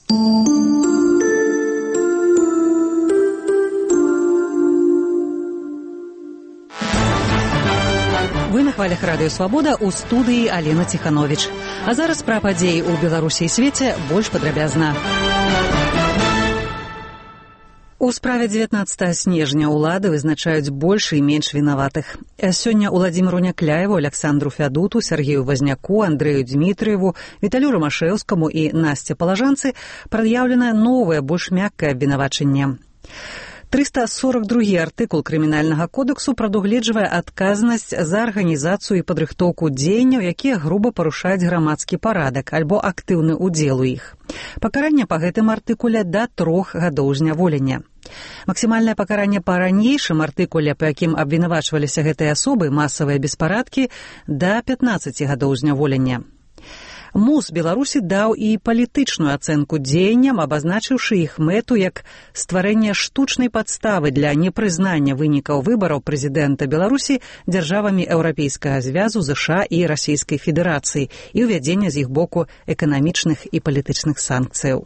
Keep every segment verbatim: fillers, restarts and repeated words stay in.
Вы на хвалях радыё «Свабода», у студыі Алена Ціхановіч. А зараз пра падзеі ў Беларусі і свеце больш падрабязна. У справе дзевятнаццатага снежня ўлады вызначаюць больш і менш вінаватых. Сёння Уладзіміру Някляеву, Аляксандру Фядуту, Сергею Вазняку, Андрэю Дмітрыеву, Віталю Рамашэўскаму і Насце Палажанцы прад'яўлена новае, больш мяккае абвінавачанне. трыста сорок другі артыкул крымінальнага кодексу прадугледжвае адказнасць за арганізацыю і падрыхтоўку дзеянняў, якія груба парушаюць грамадскі парадак альбо актыўны ўдзел у іх. Пакаранне па гэтым артыкуле да трох гадоў зняволення. Максімальнае пакаранне па ранейшым артыкуле, па якім абвінавачваліся гэтыя асобы, масавыя беспарадкі, да пятнаццаці гадоў зняволення. МУС Беларусі даў і палітычную ацэнку дзеянням, абазначыўшы іх мэту як стварэнне штучнай падставы для непрызнання вынікаў выбараў прэзідэнта Беларусі дзяржавамі Еўрапейскага звязу, ЗША і Расійскай Федэрацыі і ўвядзення з іх боку эканамічных і палітычных санкцыяў.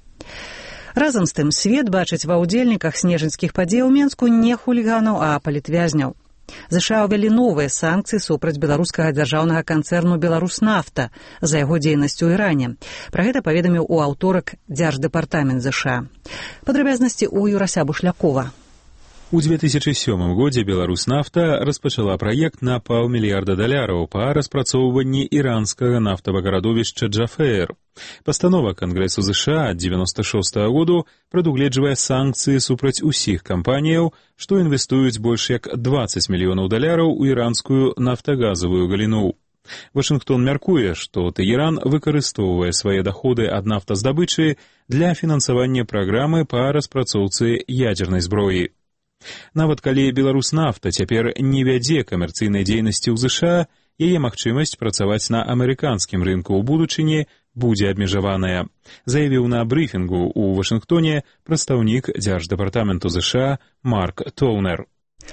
Разам з тым, свет бачыць ва ўдзельніках снежаньскіх падзей у Менску не хуліганаў, а палітвязняў. ЗША ўвялі новыя санкцыі супраць беларускага дзяржаўнага канцэрну «Беларуснафта» за яго дзейнасць у Іране. Пра гэта паведаміў у аўторак Дзярждэпартамент ЗША. Падрабязнасці ў Юрася Бушлякова. У две тысячи сёмым годзе «Беларуснафта» распачала праект на паўмільярда даляраў па распрацоўванні іранскага нафтавага радовішча «Джафеер». Пастанова Кангрэсу ЗША ад дзевяноста шостага году прадугледжвае санкцыі супраць усіх кампаніяў, што інвестуюць больш як дваццаць мільёнаў даляраў у іранскую нафтагазавую галіну. Вашынгтон мяркуе, што Тэгеран выкарыстоўвае свае даходы ад нафтаздабычы для фінансавання праграмы па распрацоўцы ядзернай зброі. Нават калі «Беларуснафта» цяпер не вядзе камерцыйнай дзейнасці ў ЗША, яе магчымасць працаваць на амерыканскім рынку ў будучыні будзе абмежаваная, заявіў на брыфінгу ў Вашынгтоне прадстаўнік Дзярждэпартаменту ЗША Марк Тоўнер.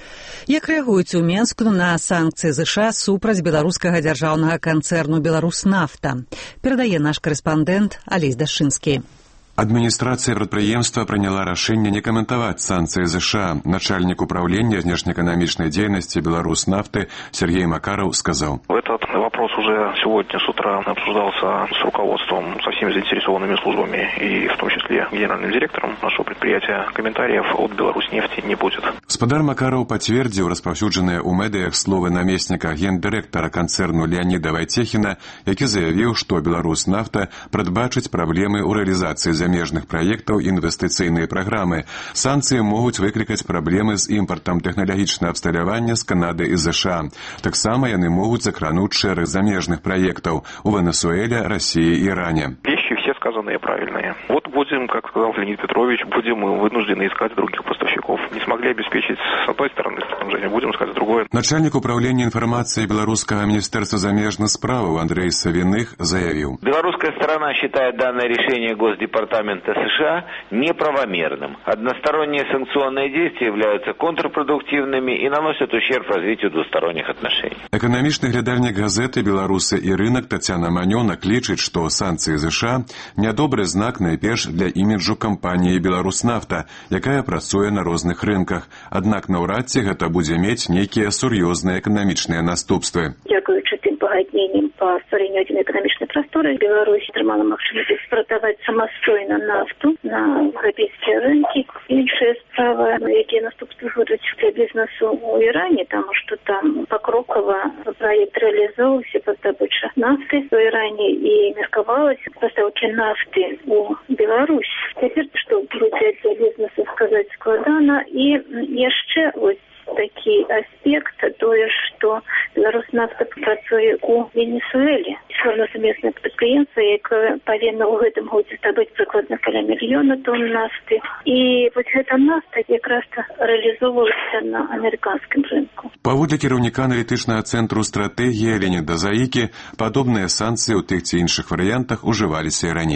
Як рэагуюць у Менску на санкцыі ЗША супраць беларускага дзяржаўнага канцэрну «Беларуснафта», перадае наш корэспандэнт Алесь Дашынскі. Адміністрацыя прадпрыемства прыняла рашэнне не каментаваць санкцыі ЗША. Начальник управления внешнеэкономичной деятельности «Беларуснафты» Сергей Макаров сказал. Этот вопрос уже сегодня с утра обсуждался с руководством, со всеми заинтересованными службами и в том числе генеральным директором нашего предприятия. Комментариев от «Беларуснефти» не будет. Гаспадар Макаров подтвердил распаўсюджаныя ў медыях словы наместника гендиректора концерну Леонида Вайтехина, які заявил, что «Беларуснафта» прадбачыць праблемы ў рэалізацыі замежных праектаў і інвестыцыйныя праграмы. Санкцыі могуць выклікаць праблемы з імпартам тэхналагічнага абсталявання з Канады і ЗША. Таксама яны могуць закрануць шэраг замежных праектаў у Венесуэле, России и Иране. Вещи все сказанные правильные. Вот будем, как сказал Леонид Петрович, будем вынуждены искать других поставщиков. Не смогли обеспечить с одной стороны снабжение, будем искать с другой. Начальник управления информацией Белорусского министерства замежных справ Андрей Савиных заявил. Белорусская сторона считает данное решение Госдепартамента США неправомерным. Односторонние санкционные действия являются контрпродуктивными и наносят ущерб развитию двусторонних отношений. Экономичный глядальник газеты «Белорусы и рынок» Татьяна Манёнок лічыць, што санкцыі ЗША нядобры знак найперш для іміджу кампаніі «Беларуснафта», якая працуе на розных рынках. Аднак наўрад ці гэта будзе мець нейкія сур'ёзныя эканамічныя наступствы. Дзякуючы тым пагадненням па стварэнню адзінай эканамічнай прасторы Беларусь атрымала магчымасць экспартаваць самастойна нафту на еўрапейскія рынкі. Іншая справа, якія наступствы будуць для бізнесу ў Іране, таму што там пакрокава праект рэалізоўваўся па здабычы нафты ў Іране і меркавалася пастаўкі нафты у Беларусь. Цяпер што будзе для бізнесу сказаць складана. І яшчэ вось такі аспект, тое, што Беларуснафта працуе у Венесуэле. Сёння сумеснае прадпрыемства, якое павінна ў гэтым годзе здабыць прыкладна каля мільёна тонн нафты. І вось гэта нафта якраз рэалізоўвалася на амерыканскім рынку. Паводле кіраўніка аналітычнага цэнтру стратэгія Леоніда Заікі, падобныя санкцыі ў тых ці іншых варыянтах ужываліся і раней. Кратко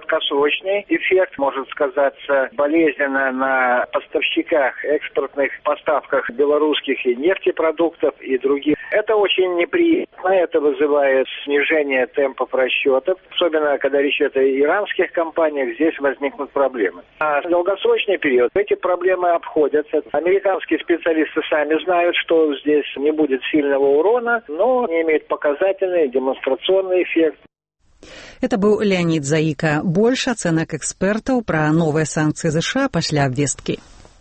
краткосрочный эффект может сказаться болезненно на поставщиках, экспортных поставках белорусских и нефтепродуктов и других. Это очень неприятно, это вызывает снижение темпов расчетов, особенно когда речь идет о иранских компаниях, здесь возникнут проблемы. А в долгосрочный период эти проблемы обходятся. Американские специалисты сами знают, что здесь не будет сильного урона, но они имеют показательный демонстрационный эффект. Это быў Леонид Заика. Больш ацэнак экспертаў пра новыя санкцыі ЗША пасля абвесткі.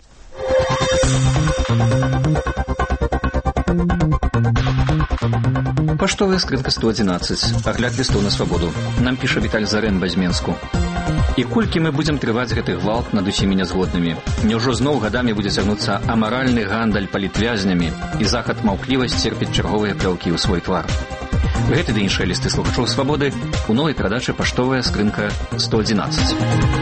Паштовая скрынка сто одиннадцать. Агляд лістоў на свабоду. Нам піша Віталь Зарэнба з Менску. І колькі мы будзем трываць гэты гвалт над усімі нязгоднымі? Няўжо зноў гадамі будзе цягнуцца амаральны гандаль палітвязнямі і захад маўкліва сцерпіць чарговыя плёўкі ў свой твар? Гэты ды іншыя лісты слухачоў свабоды у новай перадачы «Паштовая скрынка сто одиннадцать».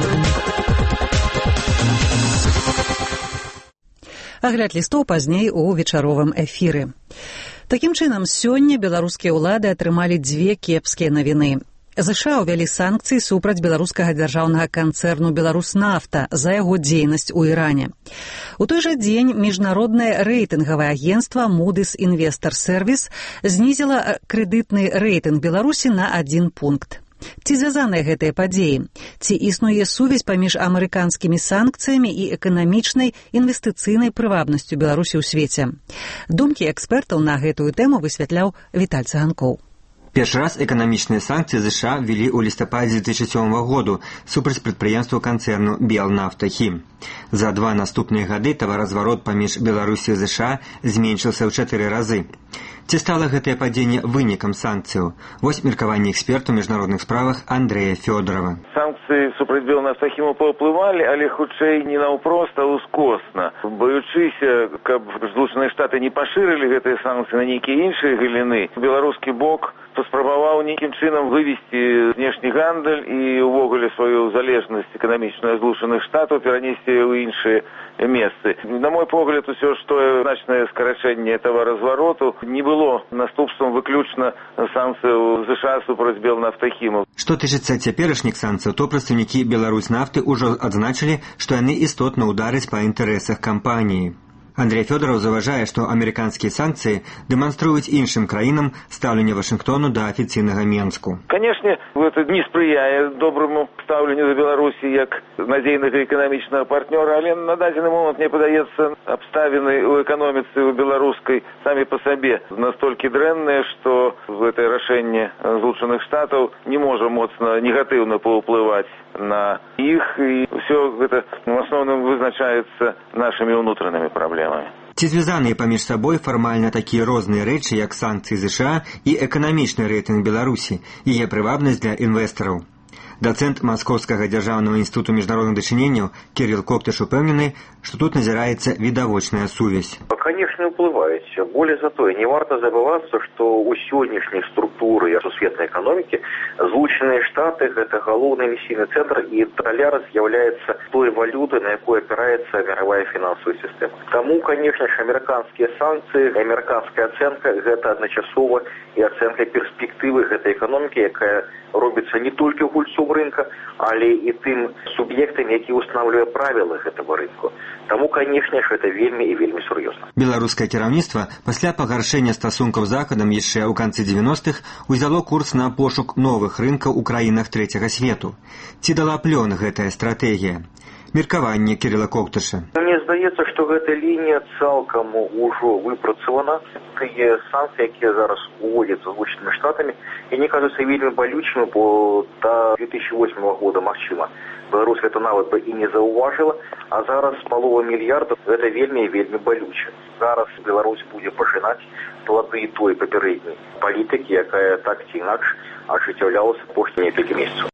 Агляд лістоў пазней у вечаровым эфіры. Такім чынам, сёння беларускія ўлады атрымалі дзве кепскія навіны. ЗША ўвялі санкцыі супраць беларускага дзяржаўнага канцэрну «Беларуснафта» за яго дзейнасць у Іране. У той жа дзень міжнароднае рэйтынгавае агенцтва Moody's Investor Service знізіла крэдытны рэйтынг Беларусі на адзін пункт. Ці звязаныя гэтыя падзеі? Ці існуе сувязь паміж амерыканскімі санкцыямі і эканамічнай інвестыцыйнай прывабнасцю Беларусі ў свеце? Думкі экспертаў на гэтую тэму высвятляў Віталь Цыганкоў. Першы раз эканамічныя санкцыі ЗША ввели ў лістападзе две тысячи сёмага году супраць прадпрыемстваў канцэрну «Белнафтахім». За два наступныя гады таваразварот паміж Беларусі і ЗША зменшыўся ў чатыры разы. Ці стала гэтае падзенне вынікам санкцыяў? Вось меркаванне эксперту ў міжнародных справах Андрэя Фёдорова. Санкцыі супраць Белнафтахіму паўплывалі, але хутчэй не наўпрост, а ўскосна. Баючыся, каб Злучаныя Штаты не пашырылі гэтыя санкцыі на нейкія іншыя галіны, беларускі бок паспрабаваў нейкім чынам вывесці знешні гандаль і ўвогуле сваю залежнасць эканамічную ад Злучаных Штатаў перанесці ў іншыя месцы. На мой погляд, усё ж тое значнае скарачэнне таваразвароту не было наступствам выключна санкцыяў ЗША супраць Белнафтахіму. Што тычыцца цяперашніх санкцыяў, то прадстаўнікі Беларуснафты ўжо адзначылі, што яны істотна ўдараць па інтарэсах кампаніі. Андрей Фёдоров заважае, што амерыканскія санкцыі дэманструюць іншым краінам стаўленне Вашынгтону да афіцыйнага Менску. Канешне, гэта не спрыяе доброму стаўленню да Беларусі як надзейнага эканамічнага партнёра, але на дадзены момант, мне падаецца, абставіны ў эканоміцы ў беларускай самі па сабе настолькі дрэнныя, што гэтае рашэнне Злучаных Штатаў не можа моцна негатыўна паўплываць на іх, і ўсё гэта в асноўным вызначаецца нашымі ўнутранымі праблемамі. Ці звязаныя паміж сабой фармальна такія розныя рэчы, як санкцыі ЗША і эканамічны рэйтынг Беларусі, яе прывабнасць для інвестараў? Дацэнт Маскоўскага дзяржаўнага інстытуту міжнародных дачыненняў Кірил Коктыш упэўнены, што тут назіраецца відавочная сувязь. Конечно, уплывает. Более зато, не варто забываться, что у сегодняшней структуры сусветной экономики Злучанные Штаты – это головный эмиссийный центр, и доллар является той валютой, на якой опирается мировая финансовая система. Тому, конечно же, американские санкции, американская оценка – это одночасово и оценка перспективы этой экономики, якая робится не только гульцом рынка, але и тем субъектами, які устанавливают правила этого рынка. Тому, конечно же, это вельми и вельми серьезно. Беларускае кіраўніцтва пасля пагаршэння стасункаў з Захадам яшчэ ў канцы дзевяностых узяло курс на пошук новых рынкаў у краінах трэцяга свету. Ці дала плён гэтая стратэгія? Меркаванне Кірила Коктыша. Мне здаецца, што гэта лінія цалкам ужо выпрацавана. Тыя санкцыі, якія зараз уводзяцца Злучанымі Штатамі, яны кажуцца вельмі балючымі, бо да две тысячи восьмого года, магчыма, Беларусь гэта нават бы і не заўважыла, а зараз палова мільярда гэта вельмі і вельмі балюча. Зараз Беларусь будзе пажынаць плады той папярэдняй палітыкі, якая так ці інакш ажыццяўлялася апошнія некалькі месяцаў.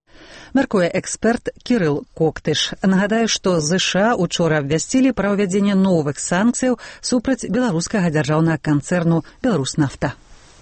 Мяркуе эксперт Кірил Коктыш. Нагадаю, што ЗША учора абвясцілі пра ўвядзенне новых санкцыяў супраць беларускага дзяржаўнага канцэрну «Беларуснафта».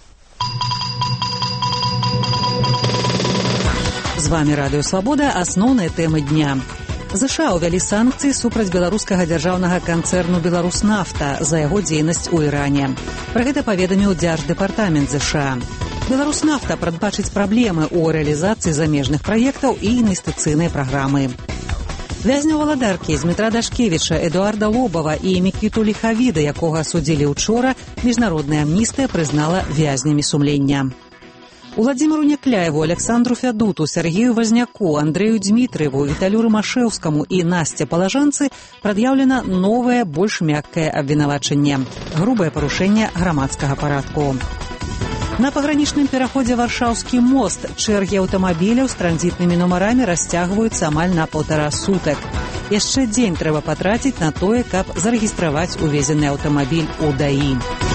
З вамі Радыё Свабода, асноўныя тэмы дня. ЗША ўвялі санкцыі супраць беларускага дзяржаўнага канцэрну «Беларуснафта» за яго дзейнасць у Іране. Пра гэта паведаміў дзярждэпартамент ЗША. Беларуснафта прадбачыць праблемы ў рэалізацыі замежных праектаў і інвестыцыйнай праграмы. Вязня валадаркі Змітра Дашкевіча, Эдуарда Лобава і Мікіту Ліхавіда, якога судзілі учора, міжнародная амністыя прызнала вязнямі сумлення. Уладзіміру Някляеву, Александру Фядуту, Сергею Вазняку, Андрею Дмітриеву, Віталю Рымашэўскаму і Насце Палажанцы прад'яўлена новае, больш мяккае абвінавачанне – грубае парушэнне грамадскага парадку. На пагранічным пераходзе Варшаўскі мост чэргі аўтамабіляў з транзітнымі нумарамі расцягваюцца амаль на паўтара сутак. Яшчэ дзень трэба патраціць на тое, каб зарэгістраваць увезены аўтамабіль у ДАІ.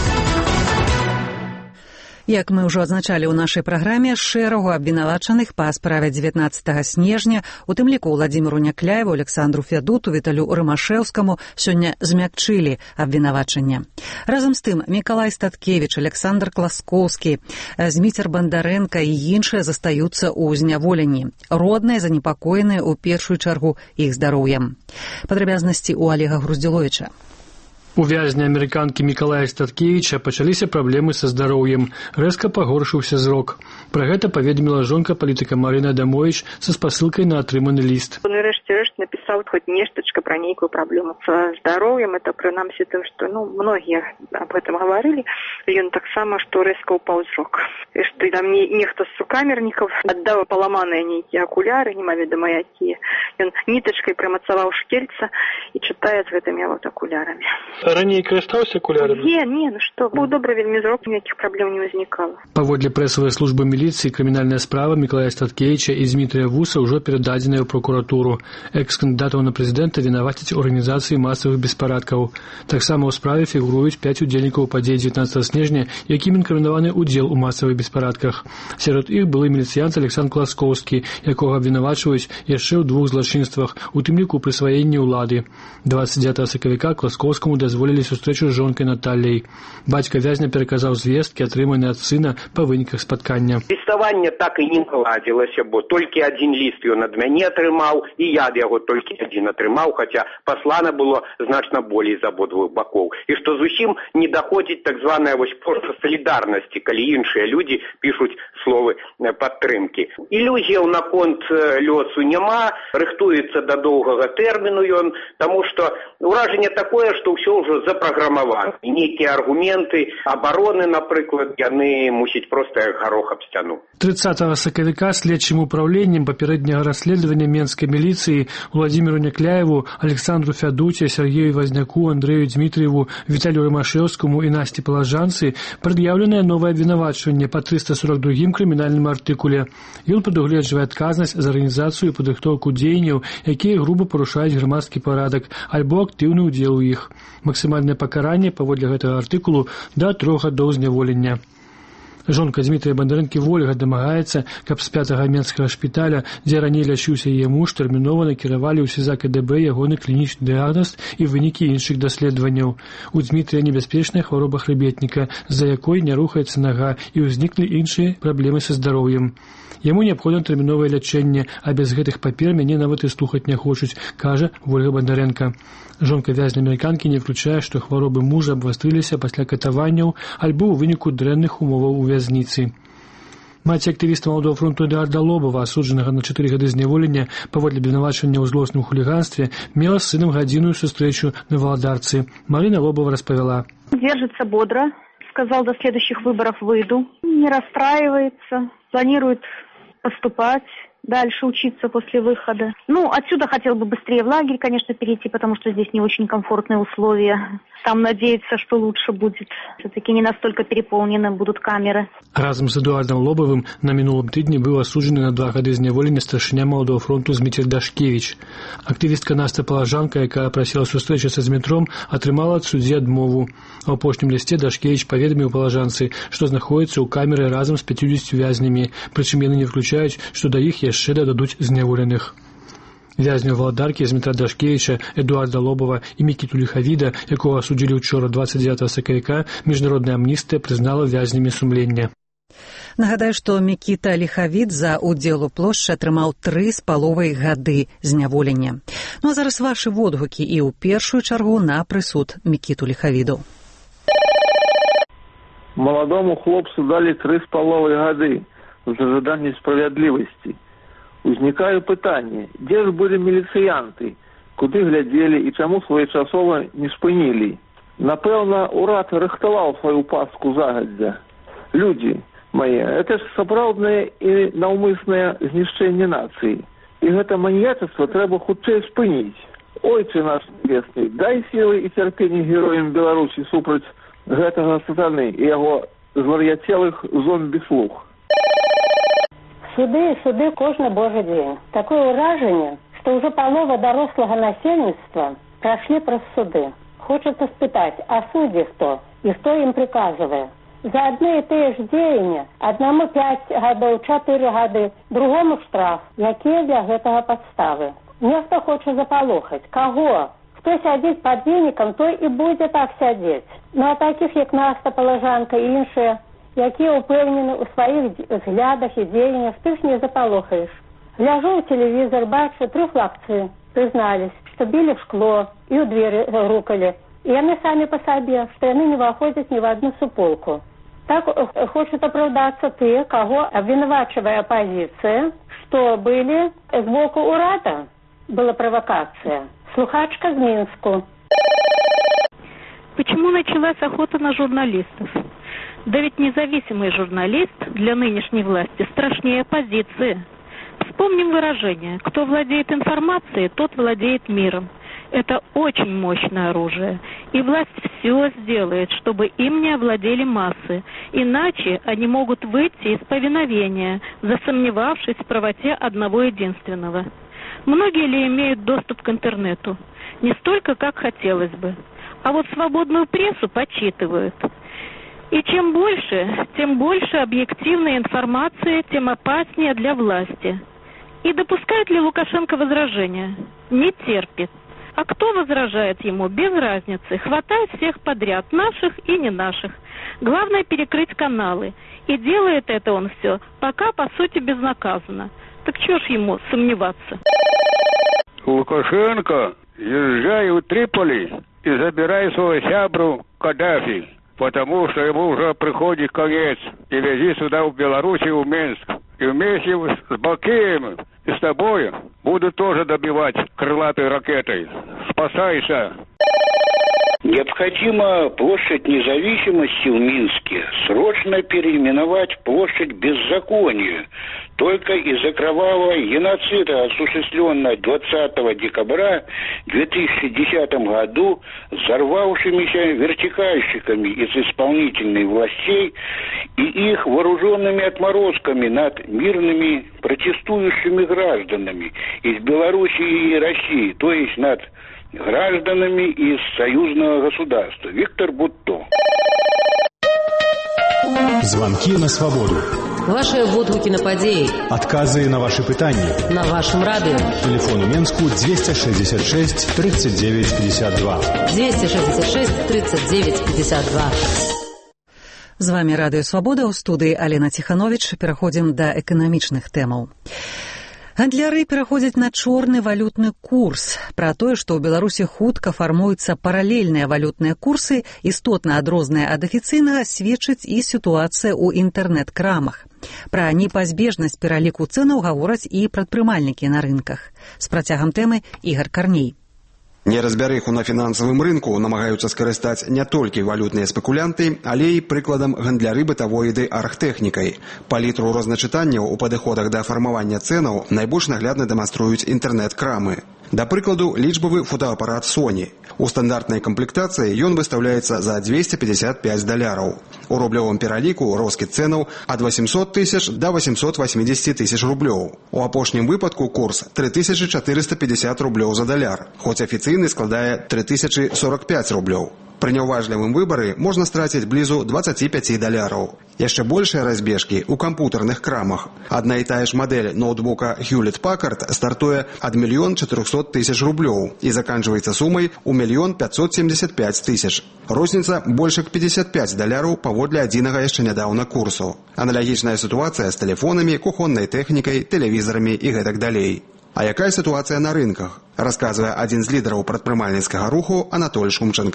Як мы ўжо адзначалі ў нашай праграме, шэрагу абвінавачаных па справе дзевятнаццатага снежня, у тым ліку Уладзіміру Някляеву, Александру Фядуту, Віталю Рымашэўскаму сёння змякчылі абвінавачанне. Разам з тым, Мікалай Статкевіч, Александр Класкоўскі, Зміцер Бандарэнка і іншыя застаюцца ў зняволенні. Родныя занепакоеныя ў першую чаргу іх здароўем. Падрабязнасці ў Олега Груздзіловіча. У вязня амерыканкі Мікалая Статкевіча пачаліся праблемы са здароўем. Рэзка пагоршыўся зрок. Пра гэта паведаміла жонка палітыка Марына Адамовіч са спасылкай на атрыманы ліст. Он рэшце-рэшт напісаў хоць нештачка пра нейкую праблему са здароўем. Это прынамсі тым, што ну, многія аб гэтым гаварылі. Ён таксама, што рэзка ўпаў зрок. І што там не, нехта з сукамернікаў аддаў паламаныя нейкія акуляры, немаведама якія. Ён нітачкай прымацаваў шкельца і чытае з гэтымі вот акулярамі. Раней карыстаўся акулярамі? Не, не, ну што, быў добры вельмі зрок, ніякіх праблем не ўзнікала. Паводле прэсавай службы міліцыі, крымінальная справа Мікалая Статкевіча і Змітрыя Вуса ўжо перададзеная ў прокуратуру. Экс-кандыдатаў на прэзідэнта вінавацяць у арганізацыі масавых беспарадкаў. Таксама ў справе фігуруюць пяць удзельнікаў падзей дзевятнаццатага снежня, якім інкрымінаваны ўдзел у масавых беспарадках. Сярод іх былы міліцыянт Александр Класкоўскі, якога абвінавачваюць яшчэ ў двух злачынствах, у тым ліку прысваенні ўлады. дваццаць дзевятага сакавіка Класкоўскаму дазволілі сустрэчу з жонкай Наталляй. Бацька вязня пераказаў звесткі, атрыманыя ад сына па выніках спаткання. Ліставанне так і не наладзілася, бо толькі адзін ліст ён ад мяне атрымаў, і я ад яго толькі адзін атрымаў, хаця паслана было значна болей з абодвух бакоў. І што зусім не даходзіць так званая вось проста салідарнасці, калі іншыя людзі пішуць словы падтрымкі. Ілюзіяў наконт лёсу няма, рыхтуецца да доўгага тэрміну ён, таму што ўражанне такое, што ўсё ўжо запраграмавана. І нейкія аргументы абароны, напрыклад, яны мусіць проста як гарох аб сцяну. трыццатага сакавіка следчым управленнем папярэдняга расследавання менскай міліцыі Уладзіміру Някляеву, Александру Фядуце, Сергею Вазняку, Андрею Дмітриеву, Віталю Рымашэўскаму і Насці Палажанцы прад'яўленае новае абвінавачванне па трыста сорок другім крымінальным артыкуле. Ён прадугледжвае адказнасць за арганізацыю і падрыхтоўку дзеянняў, якія груба парушаюць грамадскі парадак альбо актыўны ўдзел у іх. Максімальнае пакаранне паводле гэтага артыкулу да трох гадоў зняволення. Жонка Змітрыя Бандарэнкі Вольга дамагаецца, каб з пятага менскага шпіталя, дзе раней лячыўся яе муж, тэрмінова накіравалі ў СІЗАК і ДБ ягоны клінічны дыягназ і вынікі іншых даследаванняў. У Змітрыя небяспечная хвароба хрыбетніка, з-за якой не рухаецца нага, і ўзніклі іншыя праблемы са здароўем. Яму неабходна тэрміновае лячэнне, а без гэтых папер мяне нават і слухаць не хочуць, кажа Вольга Бандарэнка. Жонка вязня амерыканкі не выключае, што хваробы мужа абвастрыліся пасля катаванняў альбо ў выніку дрэнных умоваў у вязніцы. Маці актывіста Маладога фронту Эдуарда Лобава, асуджанага на чатыры гады зняволення паводле абвінавачання ў злосным хуліганстве, мела з сынам гадзінную сустрэчу на Валадарцы. Марына Лобова распавяла. Держится бодро. Сказал, до следующих выборов выйду. Не расстраивается. Планирует поступать, дальше учиться после выхода. Ну, отсюда хотел бы быстрее в лагерь, конечно, перейти, потому что здесь не очень комфортные условия. Там надеется, что лучше будет. Все-таки не настолько переполнены будут камеры. Разом з Эдуардом Лобовым на мінулым тыдні быў асуджаны на два гады зняволення старшыня Маладога фронту Зміцер Дашкевіч. Актывістка Настя Палажанка, якая прасіла сустрэчы са Змітром, атрымала ад суддзі адмову. А ў апошнім лісце Дашкевіч паведаміў палажанцы, што знаходіцца ў камеры разам з пяцьюдзесятю вязнямі, прычым яны не выключаюць, што да іх яшчэ дададуць зняволеных. Вязню Валадаркі Змітра Дашкевіча, Эдуарда Лобова і Мікіту Ліхавіда, якога асудзілі ўчора дваццаць дзевятага сакавіка, міжнародная амністыя прызнала вязнямі сумлення. Нагадаю, што Мікіта Ліхавід за ўдзел у плошчы атрымаў тры з паловай гады зняволення. Ну а зараз вашы водгукі і ў першую чаргу на прысуд Мікіту Ліхавіду. Маладому хлопцу далі три з паловай гады за жаданне справядлівасці. Узнікае пытанне, дзе ж былі міліцыянты, куды глядзелі і чаму своечасова не спынілі. Напэўна, урад рыхтаваў сваю пастку загадзя. Людзі мае, это ж сапраўднае і наўмыснае знішчэнне нацыі. І гэта маньячество трэба хутчэй спыніць. Ойче наш небесны, дай сілы і цярпенне героям Беларусі супраць гэтага сатаны і яго звар'яцелых зомбі-слуг. Суды і суды кожны божы дзень. Такое ўражанне, што ўжо палова дарослага насельніцтва прайшлі праз суды. Хочацца спытаць, а суддзі хто? І хто ім прыказвае? За адны і тыя ж дзеянні аднаму пяць гадоў, чатыры гады, другому штраф. Якія для гэтага падставы? Нехта хоча запалохаць. Каго? Хто сядзіць пад венікам, той і будзе так сядзець. Ну а такіх, як Наста Палажанка і іншыя, якія ўпэўнены ў сваіх взглядах і дзеяннях, ты ж не запалохаеш. Гляжу ў тэлевізор, бачу тры хлапцы, прызнались, што білі в шкло і ў двері грукалі. І яны самі па сабе, што яны не выходзяць ні в одну суполку. Так хочуць апраўдацца тыя, каго абвінавачвае апазіцыя, што былі з боку ўрада. Была провокация. Слухачка из Минску. Почему началась охота на журналистов? Да ведь независимый журналист для нынешней власти страшнее оппозиции. Вспомним выражение: кто владеет информацией, тот владеет миром. Это очень мощное оружие. И власть все сделает, чтобы им не овладели массы. Иначе они могут выйти из повиновения, засомневавшись в правоте одного единственного. Многие ли имеют доступ к интернету? Не столько, как хотелось бы. А вот свободную прессу почитывают. И чем больше, тем больше объективной информации, тем опаснее для власти. И допускает ли Лукашенко возражения? Не терпит. А кто возражает ему? Без разницы. Хватает всех подряд, наших и не наших. Главное перекрыть каналы. И делает это он все пока, по сути, безнаказанно. Так чего ж ему сомневаться? Лукашенко, езжай в Триполи и забирай свою сябру Каддафи, потому что ему уже приходит конец. И вези сюда в Белоруссию, в Минск. И вместе с Бакеем и с тобой будут тоже добивать крылатой ракетой. Спасайся! Необходимо площадь независимости в Минске срочно переименовать в площадь беззакония. Только из-за кровавого геноцида, осуществленного двадцатого декабря две тысячи десятом году взорвавшимися вертикальщиками из исполнительных властей и их вооруженными отморозками над мирными протестующими гражданами из Белоруссии и России, то есть над гражданами из союзного государства. Виктор Бутто. Звонки на свободу. Ваши водгукі на падзеі. Адказы на ваши пытанні. На вашем радио. Телефон у Менску двести шестьдесят шесть тридцать девять пятьдесят два. двести шестьдесят шесть тридцать девять пятьдесят два. З вами Радыё Свабода, ў студыі Алена Ціхановіч. Пераходзім да эканамічных тэмаў. Гандляры пераходзяць на чорны валютны курс. Пра тое, што ў Беларусі хутка фармуюцца паралельныя валютныя курсы, істотна адрозныя ад афіцыйнага, сведчыць і сітуацыя ў інтэрнэт-крамах. Пра непазбежнасць пераліку цэнаў гавораць і прадпрымальнікі на рынках. З працягам тэмы Ігар Карней. Неразбярэху на фінансавым рынку намагаюцца скарыстаць не толькі валютныя спекулянты, але і прыкладам гандляры бытавой ды архтэхнікай. Палітру розначытанняў у падыходах да фармавання цэнаў найбольш наглядна дэманструюць інтэрнэт-крамы. Да прыкладу, лічбавы фотоапарат Sony. У стандартнай камплектацыі ён выстаўляецца за двести пятьдесят пять даляраў. У рублёвым пераліку роскід цэнаў ад восемьсот тысяч да восемьсот восемьдесят тысяч рублёў. У апошнім выпадку курс три тысячи четыреста пятьдесят рублёў за даляр, хоць афіцыйны складае три тысячи сорок пять рублёў. Пры няўважлівым выбары можна страціць блізу двадцать пять даляраў. Яшчэ большыя разбежкі ў кампутарных крамах. Адна і тая ж мадэль ноутбука Hewlett-Packard стартуе ад мільён чатырохсот тысяч рублёў і заканчваецца сумай у мільён пятьсот семьдесят пять тысяч. Розніца больш як пятьдесят пять даляраў паводле адзінага яшчэ нядаўна курсу. Аналагічная сітуацыя з тэлефонамі, кухоннай тэхнікай, тэлевізарамі і гэтак далей. А якая ситуация на рынках? Рассказывая один из лидеров предпринимательского руху Анатолий Шумченко.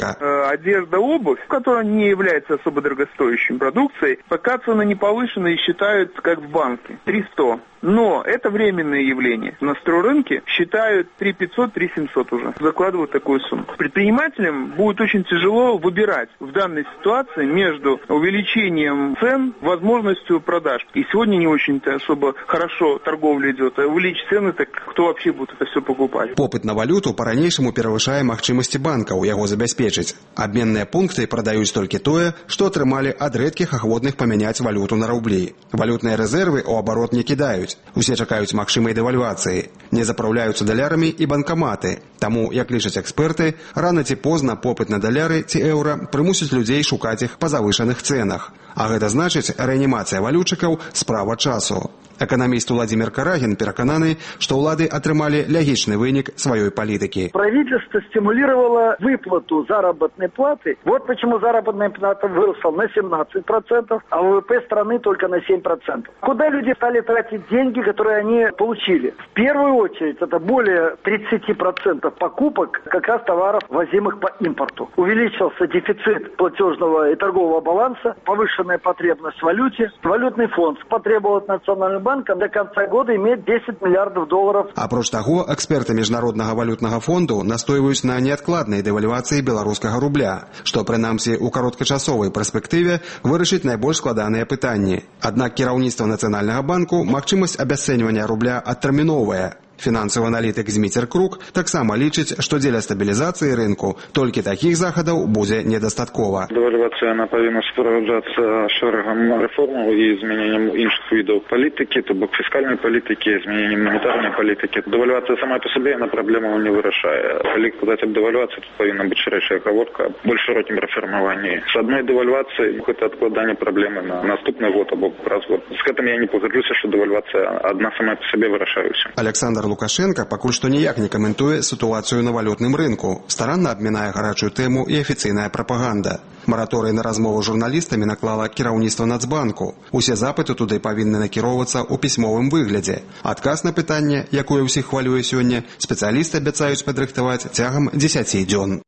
а одежда, обувь, которая не является особо дорогостоящей продукцией, пока цены не повышены и считаются как в банке. три сто. Но это временное явление. На стройрынке считают три пятьсот, три семьсот уже. Закладывают такую сумму. Предпринимателям будет очень тяжело выбирать в данной ситуации между увеличением цен, возможностью продаж. И сегодня не очень-то особо хорошо торговля идет. А увеличить цены, так кто вообще будет это все покупать? Попыт на валюту по-ранейшаму перавышае магчымасці банкаў яго забяспечыць. Абменныя пункты прадаюць толькі тое, што атрымалі ад рэдкіх ахвотных памяняць валюту на рублі. Валютныя рэзервы ў абарот не кідаюць. Усе чакаюць магчымай дэвальвацыі. Не запраўляюцца далярамі і банкаматы. Таму, як лічаць эксперты, рана ці позна попыт на даляры ці еўра прымусіць людзей шукаць іх па завышаных цэнах. А гэта значыць, рэанімацыя валютчыкаў – справа часу. Экономист Владимир Карагин переконаны, что улады отрымали логичный вынік своей политики. Правительство стимулировало выплату заработной платы. Вот почему заработная плата выросла на семнадцать процентов, а ВВП страны только на семь процентов. Куда люди стали тратить деньги, которые они получили? В первую очередь это более тридцать процентов покупок как раз товаров, возимых по импорту. Увеличился дефицит платежного и торгового баланса, повышенная потребность в валюте. Валютный фонд потребовал от Национального банка до конца года иметь десять миллиардов долларов. Апроч таго, эксперты Міжнароднага валютнага фонду настойваюць на неадкладнай дэвальвацыі беларускага рубля, што прынамсі ў кароткачасовай перспектыве вырашыць найбольш складаныя пытанні. Аднак кіраўніцтва Нацыянальнага банку магчымасць абясцэньвання рубля адтэрміноўвае. Фінансовы аналітык Зміцер Крук таксама лічыць, што дзеля стабілізацыі рынку толькі такіх захадаў будзе недастаткова. Дэвальвацыя она павінна суправаджацца шэрагам рэформаў і змяненнем іншых відаў палітыкі, то бок фіскальнай палітыкі, змяненнем манетарнай палітыкі. Дэвальвацыя сама па сабе яна праблему не вырашае. Калі казаць аб дэвальвацыі, тут павінна быць шырэйшая гаворка аб больш шырокім рэфармаванні. З адной дэвальвацыяй гэта адкладанне праблемы на наступны год або праз год. З гэтым я не пагаджуся, што дэвальвацыя адна сама па сабе вырашаюся. Александр Лукашенко пакуль што ніяк не каментуе сітуацыю на валютным рынку. Старанна абмінае гарачую тэму і афіцыйная прапаганда. Мараторый на размову з журналістамі наклала кіраўніцтва Нацбанку. Усе запыты туды павінны накіроўвацца ў пісьмовым выглядзе. Адказ на пытанне, якое ўсіх хвалюе сёння, спецыялісты абяцаюць падрыхтаваць цягам дзесяці дзён.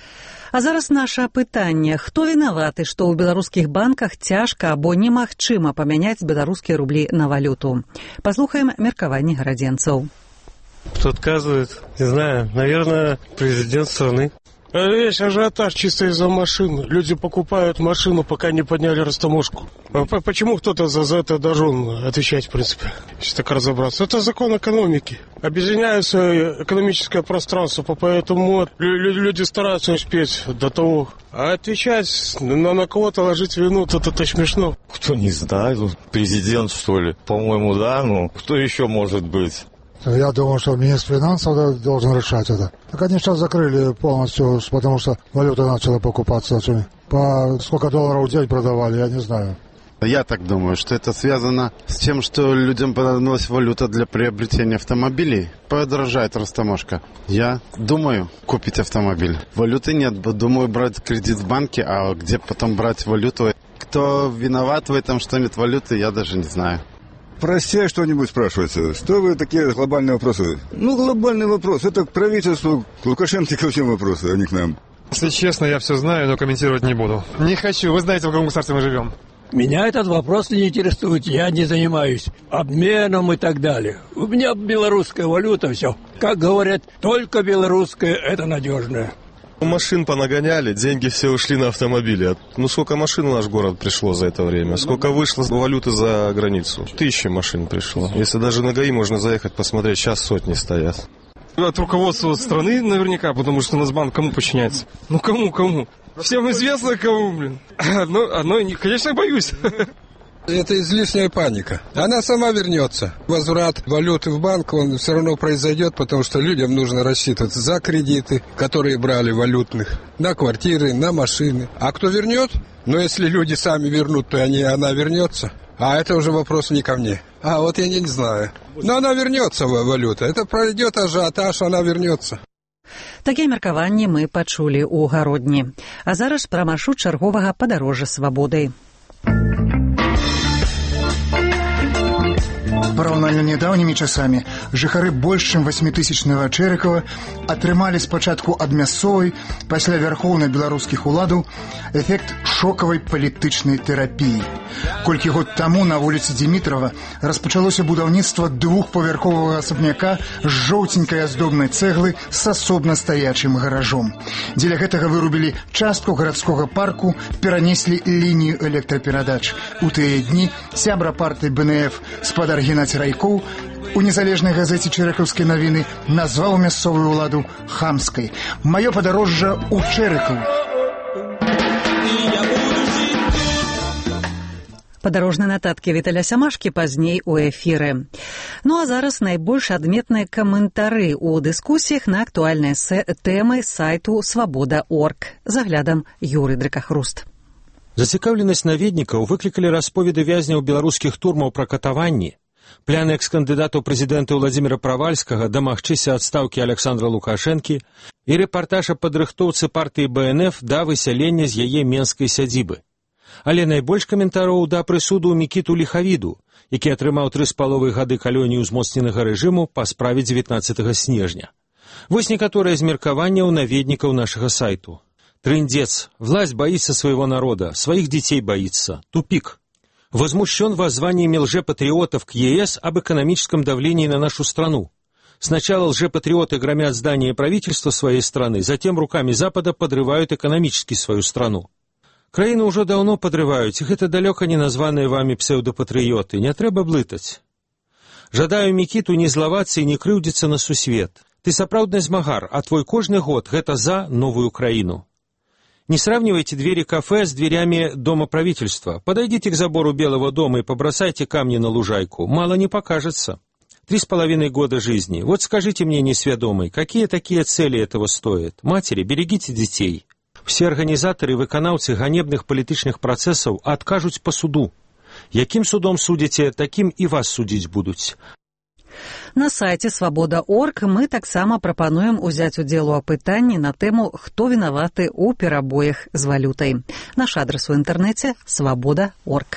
А зараз наша пытанне. Хто вінаваты, што ў беларускіх банках цяжка або немагчыма памяняць беларускія рублі на валюту? Паслухаем меркаванне гарадзенцаў. Кто отказывает? Не знаю. Наверное, президент страны. Весь ажиотаж чисто из-за машины. Люди покупают машину, пока не подняли растаможку. Почему кто-то за, за это должен отвечать, в принципе, если так разобраться? Это закон экономики. Объединяется экономическое пространство, поэтому люди стараются успеть до того. А отвечать на, на кого-то, ложить вину, это, это смешно. Кто не знает, президент, что ли? По-моему, да, ну, кто еще может быть? Я думаю, что министр финансов должен решать это. Так они сейчас закрыли полностью, потому что валюта начала покупаться. По сколько долларов в день продавали, я не знаю. Я так думаю, что это связано с тем, что людям понадобилась валюта для приобретения автомобилей. Подорожает растаможка. Я думаю купить автомобиль. Валюты нет, думаю брать кредит в банке, а где потом брать валюту? Кто виноват в этом, что нет валюты, я даже не знаю. Простее что-нибудь спрашивается. Что вы такие глобальные вопросы? Ну, глобальный вопрос. Это к правительству, к Лукашенко ко всем вопросы, а не к нам. Если честно, я все знаю, но комментировать не буду. Не хочу. Вы знаете, в каком государстве мы живем. Меня этот вопрос не интересует. Я не занимаюсь обменом и так далее. У меня белорусская валюта, все. Как говорят, только белорусская – это надежная. Машин понагоняли, деньги все ушли на автомобили. Ну, сколько машин в наш город пришло за это время? Сколько вышло валюты за границу? Тысячи машин пришло. Если даже на ГАИ можно заехать, посмотреть, сейчас сотни стоят. От руководства страны наверняка, потому что Нацбанк кому подчиняется? Ну, кому, кому? Всем известно, кому, блин. Одно, одно, конечно, боюсь. Это излишняя паника. Она сама вернется. Возврат валюты в банк, он все равно произойдет, потому что людям нужно рассчитываться за кредиты, которые брали валютных, на квартиры, на машины. А кто вернет? Ну, если люди сами вернут, то они, она вернется. А это уже вопрос не ко мне. А вот я не знаю. Но она вернется, валюта. Это пройдет ажиотаж, она вернется. Такія меркаванні мы пачулі ў гародні. А зараз пра маршрут чарговага падарожжа свабоды. Параўнальна нядаўнімі часамі жыхары больш чым васьмітысячнага Чэрыкава атрымалі спачатку ад мясцовай, пасля вярхоўнай беларускіх уладаў эфект шокавай палітычнай тэрапіі. Колькі год таму на вуліцы Дмітрова распачалося будаўніцтва двухпавярховага асабняка з жоўценькай аздобнай цэглы з асобна стаячым гаражом. Дзеля гэтага вырубілі частку гарадскога парку, перанеслі лінію электраперадач. У тыя дні сябра партыі бэ эн эф спадар Геннадзь Райкоў у незалежнай газеце «Чэрыкаўскія навіны» назваў мясцовую ўладу хамскай. Маё падарожжа ў Чэрыкаў. Падарожныя нататкі Віталя Сямашкі пазней у эфіры. Ну а зараз найбольш адметныя каментары ў дыскусіях на актуальныя тэмы сайту свабода точка орг. Заглядам Юрый Дрыкахруст. Зацікаўленасць наведнікаў выклікалі расповеды вязняў беларускіх турмаў пра катаванні, пляны экс-кандыдата ў прэзідэнты Владзіміра Правальскага дамагчыся адстаўкі Александра Лукашэнкі і рэпартаж аб падрыхтоўцы партыі бэ эн эф да высялення з яе менскай сядзібы. Але найбольш каментароў да прысуду Мікіту Ліхавіду, які атрымаў тры з паловай гады калоніі ўзмоцненага рэжыму па справе дзевятнаццатага снежня. Вось некаторыя з меркаванняў наведнікаў нашага сайту. Трындец. Власть боится своего народа, своих детей боится. Тупик. Возмущен воззваниями лжепатриотов к е эс об экономическом давлении на нашу страну. Сначала лжепатриоты громят здание правительства своей страны, затем руками Запада подрывают экономически свою страну. Краіну ўжо даўно падрываюць, іх гэта далёка не названыя вамі псеўдапатрыёты, не трэба блытаць. Жадаю Мікіту не злавацца і не крыўдзіцца на сусвет. Ты сапраўдны змагар, а твой кожны год гэта за новую краіну. Не сравнивайте двери кафе с дверями дома правительства. Подойдите к забору Белого дома и побросайте камни на лужайку. Мало не покажется. Три с половиной года жизни. Вот скажите мне, несведомый, какие такие цели этого стоят? Матери, берегите детей. Все организаторы и выканаўцы ганебных палітычных працэсаў адкажуць по суду. Якім судом судзіце, такім і вас судзіць будуць. На сайце свабода точка орг мы таксама прапануем узяць удзел у апытанні на тэму «Хто вінаваты ў перабоях з валютай». Наш адрас у інтэрнэце – свабода точка орг.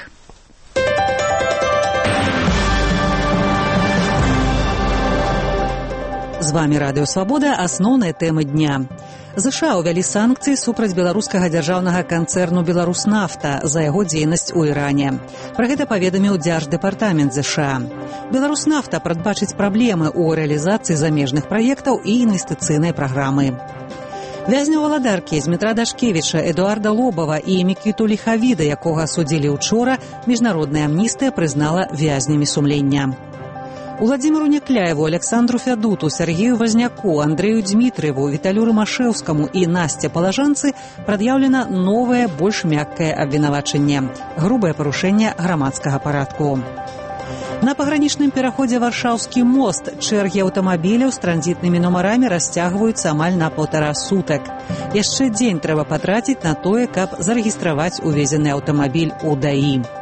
З вами Радыё Свабода, асноўныя тэмы дня. ЗША ўвялі санкцыі супраць беларускага дзяржаўнага канцэрну «Беларуснафта» за яго дзейнасць у Іране. Пра гэта паведаміў Дзярждэпартамент ЗША. «Беларуснафта» прадбачыць праблемы ў рэалізацыі замежных праектаў і інвестыцыйнай праграмы. Вязняў Валадаркі Змітра Дашкевіча, Эдуарда Лобава і Мікіту Ліхавіда, якога судзілі учора, міжнародная амністыя прызнала вязнямі сумлення. Владимиру Некляеву, Александру Фядуту, Сергею Возняку, Андрею Дмитриеву, Виталю Ромашевскому и Насте Палажанцы прад'яўлена новае, больш мяккае абвінавачанне – грубае парушэнне грамадскага парадку. На пагранічным пераходзе Варшаўскі мост чэргі аўтамабіляў з транзітнымі нумарамі расцягваюцца амаль на паўтара сутак. Яшчэ дзень трэба патраціць на тое, каб зарэгістраваць увезены аўтамабіль у ДАІ.